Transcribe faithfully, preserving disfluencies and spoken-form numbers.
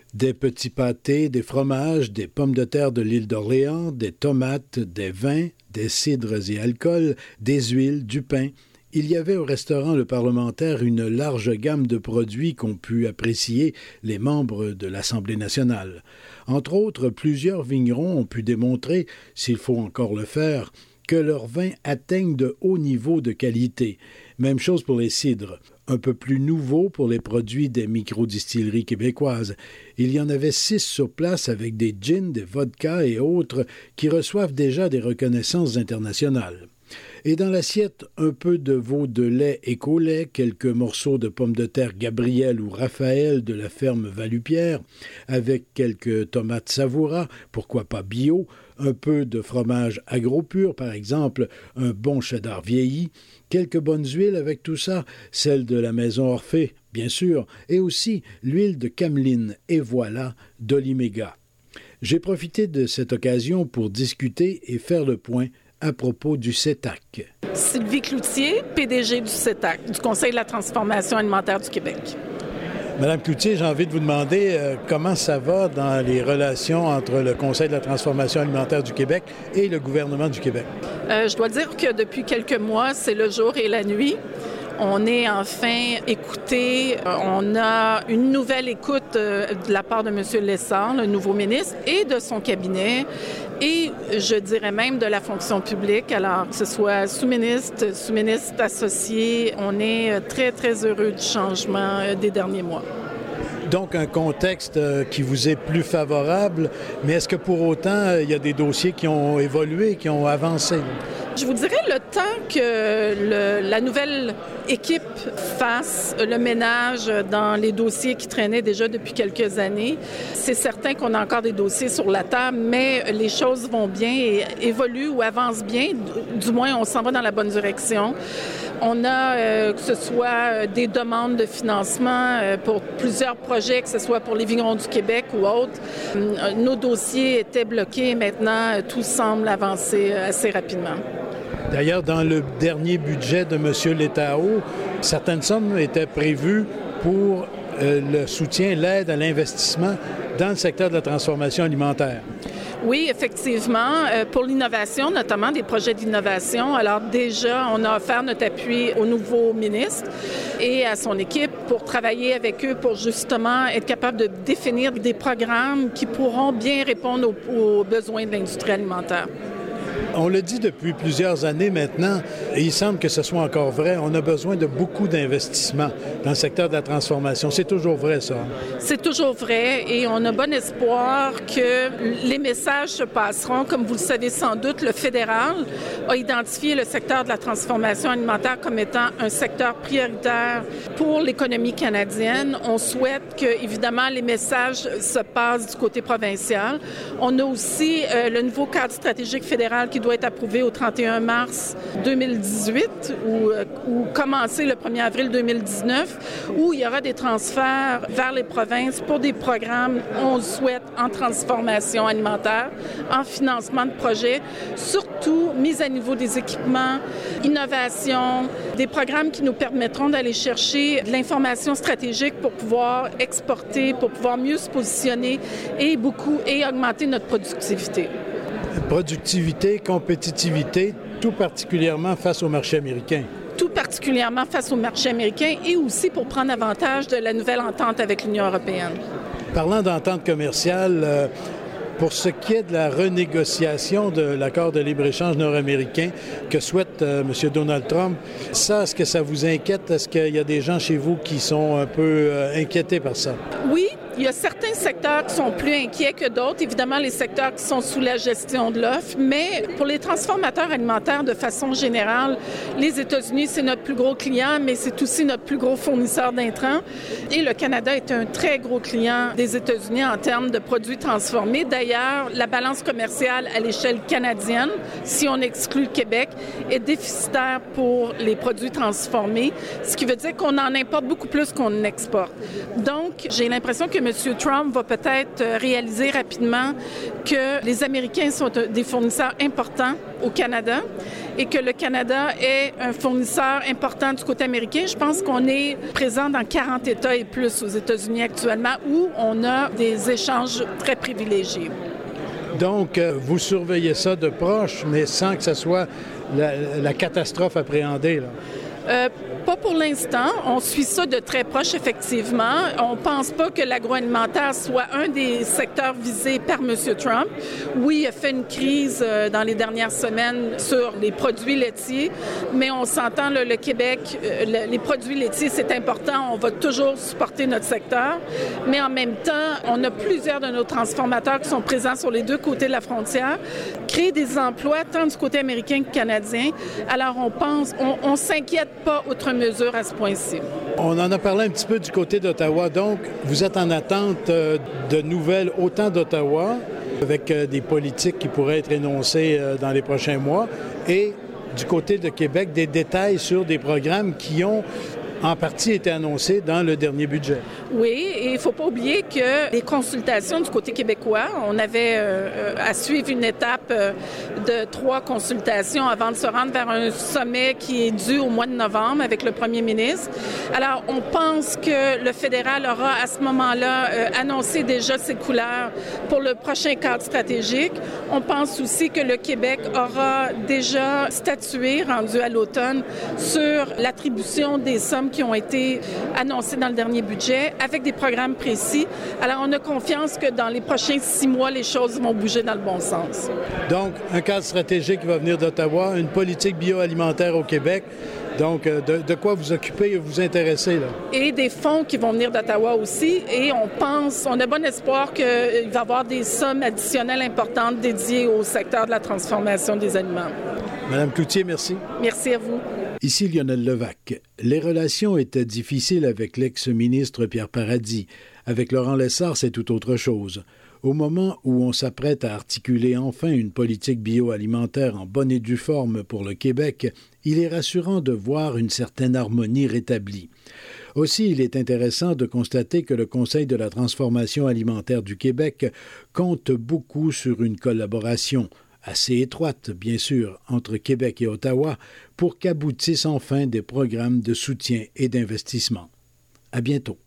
Des petits pâtés, des fromages, des pommes de terre de l'île d'Orléans, des tomates, des vins, des cidres et alcools, des huiles, du pain. Il y avait au restaurant Le Parlementaire une large gamme de produits qu'ont pu apprécier les membres de l'Assemblée nationale. Entre autres, plusieurs vignerons ont pu démontrer, s'il faut encore le faire, que leurs vins atteignent de hauts niveaux de qualité. Même chose pour les cidres. Un peu plus nouveau pour les produits des micro-distilleries québécoises. Il y en avait six sur place avec des gins, des vodkas et autres qui reçoivent déjà des reconnaissances internationales. Et dans l'assiette, un peu de veau de lait Écolait, quelques morceaux de pommes de terre Gabriel ou Raphaël de la ferme Valupierre, avec quelques tomates Savoura, pourquoi pas bio, un peu de fromage agro-pur, par exemple, un bon cheddar vieilli, quelques bonnes huiles avec tout ça, celle de la maison Orphée, bien sûr, et aussi l'huile de cameline, et voilà, d'Oliméga. J'ai profité de cette occasion pour discuter et faire le point à propos du CETAC. Sylvie Cloutier, P D G du CETAC, du Conseil de la transformation alimentaire du Québec. Madame Cloutier, j'ai envie de vous demander euh, comment ça va dans les relations entre le Conseil de la transformation alimentaire du Québec et le gouvernement du Québec. Euh, je dois dire que depuis quelques mois, c'est le jour et la nuit. On est enfin écouté. On a une nouvelle écoute de la part de M. Lessard, le nouveau ministre, et de son cabinet, et je dirais même de la fonction publique. Alors, que ce soit sous-ministre, sous-ministre associé, on est très, très heureux du changement des derniers mois. Donc, un contexte qui vous est plus favorable, mais est-ce que pour autant, il y a des dossiers qui ont évolué, qui ont avancé? Je vous dirais, le temps que le, la nouvelle équipe fasse le ménage dans les dossiers qui traînaient déjà depuis quelques années, c'est certain qu'on a encore des dossiers sur la table, mais les choses vont bien et évoluent ou avancent bien. Du moins, on s'en va dans la bonne direction. On a, euh, que ce soit des demandes de financement euh, pour plusieurs projets, que ce soit pour les vignerons du Québec ou autres. Euh, nos dossiers étaient bloqués. Maintenant, euh, tout semble avancer euh, assez rapidement. D'ailleurs, dans le dernier budget de M. Letao, certaines sommes étaient prévues pour euh, le soutien, l'aide à l'investissement dans le secteur de la transformation alimentaire. Oui, effectivement, euh, pour l'innovation, notamment des projets d'innovation. Alors déjà, on a offert notre appui au nouveau ministre et à son équipe pour travailler avec eux pour justement être capable de définir des programmes qui pourront bien répondre aux, aux besoins de l'industrie alimentaire. On le dit depuis plusieurs années maintenant, et il semble que ce soit encore vrai, on a besoin de beaucoup d'investissements dans le secteur de la transformation. C'est toujours vrai, ça? C'est toujours vrai, et on a bon espoir que les messages se passeront. Comme vous le savez sans doute, le fédéral a identifié le secteur de la transformation alimentaire comme étant un secteur prioritaire pour l'économie canadienne. On souhaite que, évidemment, les messages se passent du côté provincial. On a aussi euh, le nouveau cadre stratégique fédéral qui doit être approuvé au trente et un mars deux mille dix-huit ou, ou commencer le premier avril deux mille dix-neuf, où il y aura des transferts vers les provinces pour des programmes, on le souhaite, en transformation alimentaire, en financement de projets, surtout mise à niveau des équipements, innovation, des programmes qui nous permettront d'aller chercher de l'information stratégique pour pouvoir exporter, pour pouvoir mieux se positionner et beaucoup et augmenter notre productivité. Productivité, compétitivité, tout particulièrement face au marché américain. Tout particulièrement face au marché américain et aussi pour prendre avantage de la nouvelle entente avec l'Union européenne. Parlant d'entente commerciale, euh, pour ce qui est de la renégociation de l'accord de libre-échange nord-américain que souhaite euh, M. Donald Trump, ça, est-ce que ça vous inquiète? Est-ce qu'il y a des gens chez vous qui sont un peu euh, inquiétés par ça? Oui. Il y a certains secteurs qui sont plus inquiets que d'autres, évidemment les secteurs qui sont sous la gestion de l'offre, mais pour les transformateurs alimentaires de façon générale, les États-Unis, c'est notre plus gros client, mais c'est aussi notre plus gros fournisseur d'intrants. Et le Canada est un très gros client des États-Unis en termes de produits transformés. D'ailleurs, la balance commerciale à l'échelle canadienne, si on exclut le Québec, est déficitaire pour les produits transformés, ce qui veut dire qu'on en importe beaucoup plus qu'on en exporte. Donc, j'ai l'impression que M. Trump va peut-être réaliser rapidement que les Américains sont des fournisseurs importants au Canada et que le Canada est un fournisseur important du côté américain. Je pense qu'on est présent dans quarante États et plus aux États-Unis actuellement où on a des échanges très privilégiés. Donc, vous surveillez ça de proche, mais sans que ce soit la, la catastrophe appréhendée, là? Euh, pas pour l'instant. On suit ça de très proche, effectivement. On ne pense pas que l'agroalimentaire soit un des secteurs visés par M. Trump. Oui, il a fait une crise euh, dans les dernières semaines sur les produits laitiers, mais on s'entend, là, le Québec, euh, le, les produits laitiers, c'est important. On va toujours supporter notre secteur, mais en même temps, on a plusieurs de nos transformateurs qui sont présents sur les deux côtés de la frontière, créer des emplois tant du côté américain que canadien. Alors, on pense, on, on s'inquiète pas outre mesure à ce point-ci. On en a parlé un petit peu du côté d'Ottawa. Donc, vous êtes en attente de nouvelles autant d'Ottawa, avec des politiques qui pourraient être énoncées dans les prochains mois, et du côté de Québec, des détails sur des programmes qui ont en partie été annoncés dans le dernier budget. Oui, et il ne faut pas oublier que les consultations du côté québécois, on avait euh, à suivre une étape euh, de trois consultations avant de se rendre vers un sommet qui est dû au mois de novembre avec le premier ministre. Alors, on pense que le fédéral aura à ce moment-là euh, annoncé déjà ses couleurs pour le prochain cadre stratégique. On pense aussi que le Québec aura déjà statué, rendu à l'automne, sur l'attribution des sommes qui ont été annoncés dans le dernier budget avec des programmes précis. Alors, on a confiance que dans les prochains six mois, les choses vont bouger dans le bon sens. Donc, un cadre stratégique qui va venir d'Ottawa, une politique bioalimentaire au Québec. Donc, de, de quoi vous occuper et vous intéresser, là? Et des fonds qui vont venir d'Ottawa aussi. Et on pense, on a bon espoir qu'il va y avoir des sommes additionnelles importantes dédiées au secteur de la transformation des aliments. Madame Cloutier, merci. Merci à vous. Ici Lionel Levac. Les relations étaient difficiles avec l'ex-ministre Pierre Paradis. Avec Laurent Lessard, c'est tout autre chose. Au moment où on s'apprête à articuler enfin une politique bioalimentaire en bonne et due forme pour le Québec, il est rassurant de voir une certaine harmonie rétablie. Aussi, il est intéressant de constater que le Conseil de la transformation alimentaire du Québec compte beaucoup sur une collaboration assez étroite, bien sûr, entre Québec et Ottawa, pour qu'aboutissent enfin des programmes de soutien et d'investissement. À bientôt.